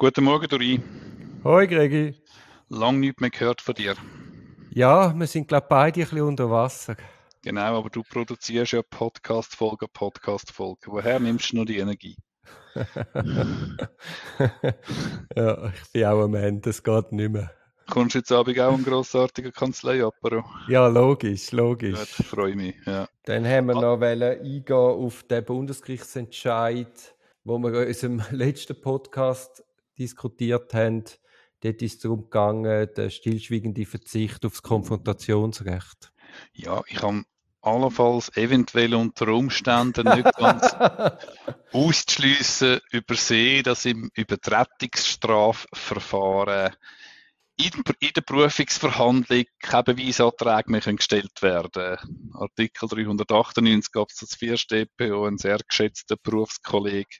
Guten Morgen, Dori. Hoi Gregi. Lang nichts mehr gehört von dir. Ja, wir sind glaube beide ein bisschen unter Wasser. Genau, aber du produzierst ja Podcast-Folge, Podcast-Folge. Woher nimmst du noch die Energie? Ja, ich bin auch am Ende, es geht nicht mehr. Kommst du jetzt Abend auch einen grossartigen Kanzlei-Apero? Ja, logisch, Gut, logisch. freue mich, ja. Dann haben wir noch eingehen auf den Bundesgerichtsentscheid, wo wir in unserem letzten Podcast diskutiert haben. Dort ist es darum gegangen, der stillschweigende Verzicht auf das Konfrontationsrecht. Ja, ich habe allenfalls eventuell unter Umständen nicht ganz auszuschliessen, übersehen, dass im Übertretungsstrafverfahren in der Berufungsverhandlung keine Beweisanträge mehr gestellt werden können. Artikel 398 Absatz 4 StPO, ein sehr geschätzter Berufskollege,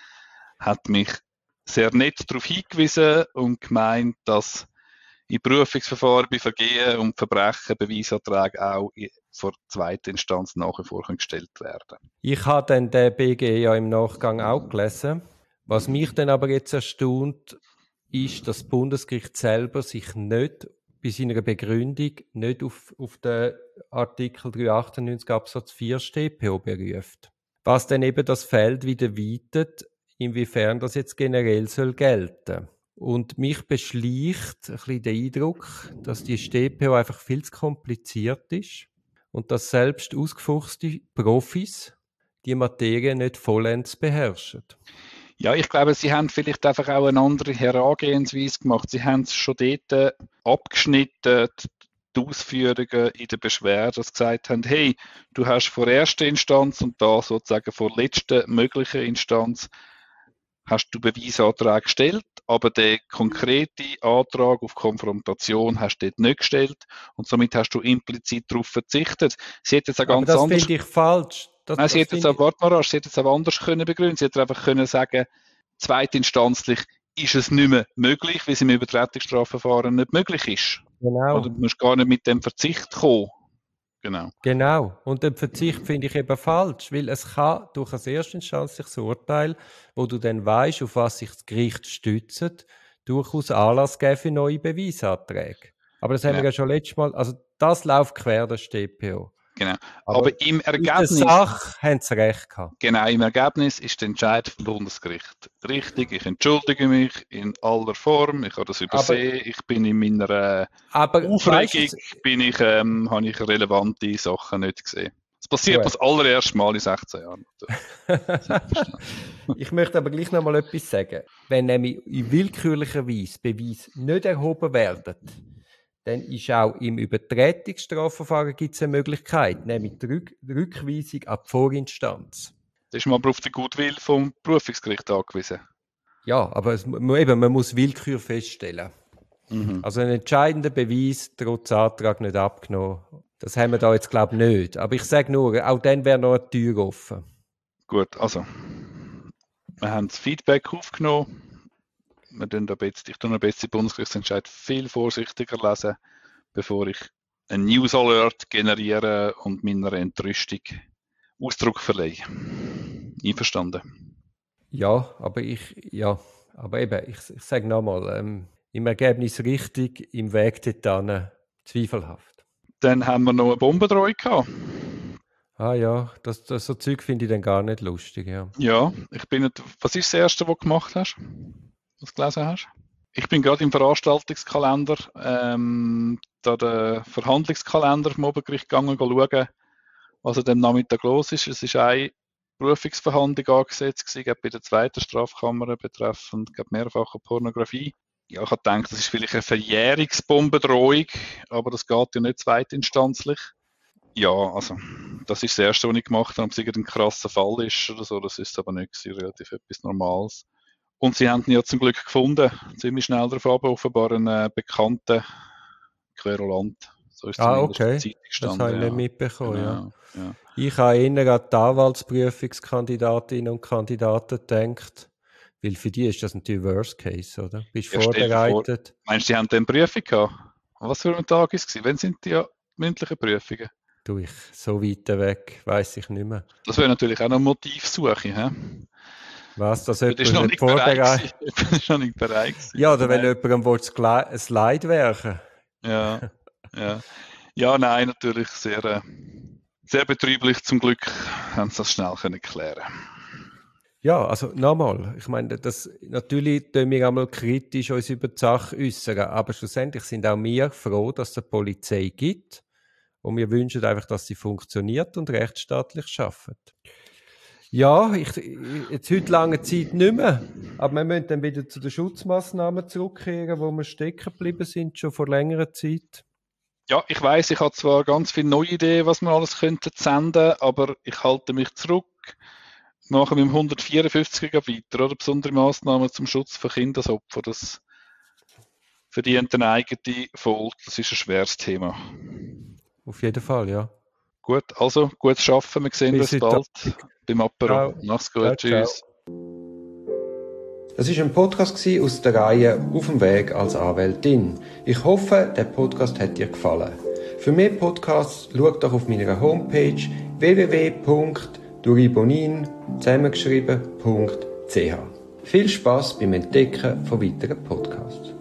hat mich sehr nett darauf hingewiesen und gemeint, dass in Berufungsverfahren bei Vergehen und Verbrechen Beweisanträge auch vor zweiter Instanz nach wie vor gestellt werden. Ich habe dann den BG ja im Nachgang auch gelesen. Was mich dann aber jetzt erstaunt, ist, dass das Bundesgericht selber sich nicht bei seiner Begründung nicht auf den Artikel 398 Absatz 4 StPO beruft. Was dann eben das Feld wieder weitet, inwiefern das jetzt generell soll gelten. Und mich beschleicht ein bisschen der Eindruck, dass die StPO einfach viel zu kompliziert ist und dass selbst ausgefuchste Profis die Materie nicht vollends beherrschen. Ja, ich glaube, sie haben vielleicht einfach auch eine andere Herangehensweise gemacht. Sie haben es schon dort abgeschnitten, die Ausführungen in der Beschwerde, dass sie gesagt haben, hey, du hast vor erster Instanz und da sozusagen vor letzter möglichen Instanz hast du Beweisanträge gestellt, aber den konkreten Antrag auf Konfrontation hast du dort nicht gestellt und somit hast du implizit darauf verzichtet. Sie hätte jetzt auch Aber ganz das anders. finde ich falsch. Nein, sie hätte jetzt auch, warte mal rasch, sie hätte jetzt auch anders können begründen. Sie hätte einfach können sagen, zweitinstanzlich ist es nicht mehr möglich, weil es im Übertretungsstrafverfahren nicht möglich ist. Genau. Oder du musst gar nicht mit dem Verzicht kommen. Genau. Genau. Und den Verzicht finde ich eben falsch, weil es kann durch ein erstinstanzliches Urteil, wo du dann weißt, auf was sich das Gericht stützt, durchaus Anlass geben für neue Beweisanträge. Aber das haben wir Genau. ja schon letztes Mal, also das läuft quer, das StPO. Genau. Aber Aber im in der Ergebnis, Sache haben sie recht gehabt. genau, im Ergebnis ist der Entscheid vom Bundesgericht richtig. Ich entschuldige mich in aller Form. Ich habe das übersehen. Ich bin in meiner Aufregung, habe ich relevante Sachen nicht gesehen. Das passiert Gut. das allererste Mal in 16 Jahren. Ich möchte aber gleich noch mal etwas sagen. Wenn nämlich in willkürlicher Weise Beweise nicht erhoben werden, dann ist auch im Übertretungsstrafverfahren gibt es eine Möglichkeit, nämlich die Rückweisung an die Vorinstanz. Das ist man aber auf den Gutwill vom Berufungsgericht angewiesen. Ja, aber man muss Willkür feststellen. Also ein entscheidender Beweis, trotz Antrag nicht abgenommen. Das haben wir da jetzt, glaube ich, nicht. Aber ich sage nur, auch dann wäre noch eine Tür offen. Gut, also, wir haben das Feedback aufgenommen. Ich tue noch ein bisschen Bundesgerichtsentscheid viel vorsichtiger lesen, bevor ich einen News Alert generiere und meiner Entrüstung Ausdruck verleihe. Einverstanden? Ja, aber ich sage nochmal, im Ergebnis richtig, im Weg dorthin zweifelhaft. Dann haben wir noch eine Bombendrohung gehabt. Ah ja, so Zeug finde ich dann gar nicht lustig, ja. Ja, was ist das Erste, was du gemacht hast? Was du gelesen hast? Ich bin gerade im Veranstaltungskalender, da den Verhandlungskalender vom Obergericht gegangen, schauen, was an dem Nachmittag los ist. Es ist eine Berufungsverhandlung angesetzt gewesen, bei der zweiten Strafkammer betreffend mehrfache Pornografie. Ja, ich habe gedacht, das ist vielleicht eine Verjährungsbombendrohung, aber das geht ja nicht zweitinstanzlich. Ja, also, das ist das Erste, was ich gemacht habe, ob es irgendein krasser Fall ist oder so, das ist aber nicht gewesen, relativ etwas Normales. Und sie haben ihn ja zum Glück gefunden, ziemlich schnell darauf ab, offenbar einen bekannten Querulant. So ist zumindest Okay, in der Zeitung gestanden. das habe ich nicht mitbekommen, ja. Ich habe eher an die Anwaltsprüfungskandidatinnen und Kandidaten gedacht, weil für die ist das natürlich Worst Case, oder? Bist Ja, stell dir vor, vorbereitet. meinst du, die haben eine Prüfung gehabt? Was für ein Tag ist es? Wann sind die mündlichen Prüfungen? Du, so weit weg, weiss ich nicht mehr. Das wäre natürlich auch noch Motivsuche, hä? Was, dass Das jemand ist noch nicht nicht bereit vorbereitet? gewesen. Das ist noch nicht bereit gewesen. Ja, oder wenn jemandem ein Slide werfen. Ja, ja. Ja, nein, natürlich sehr, sehr betrüblich. Zum Glück haben sie das schnell können klären. Ja, also nochmal, ich meine, natürlich tun wir einmal kritisch uns über die Sache äußern, aber schlussendlich sind auch wir froh, dass es eine Polizei gibt und wir wünschen einfach, dass sie funktioniert und rechtsstaatlich arbeitet. Ja, jetzt heute lange Zeit nicht mehr, aber wir müssen dann wieder zu den Schutzmaßnahmen zurückkehren, wo wir stecken geblieben sind, schon vor längerer Zeit. Ja, ich weiß, ich habe zwar ganz viele neue Ideen, was wir alles könnten senden, aber ich halte mich zurück. Machen wir mit dem 154er weiter, oder? Besondere Massnahmen zum Schutz von Kindesopfern. Das verdient eine eigene Folge. Das ist ein schweres Thema. Auf jeden Fall, ja. Gut, also gutes Schaffen. Wir sehen uns bald beim Apero. Ciao. Mach's gut. Ciao, Tschüss. Das war ein Podcast aus der Reihe «Auf dem Weg als Anwältin». Ich hoffe, der Podcast hat dir gefallen. Für mehr Podcasts schau doch auf meiner Homepage www.duribonin zusammengeschrieben.ch. Viel Spass beim Entdecken von weiteren Podcasts.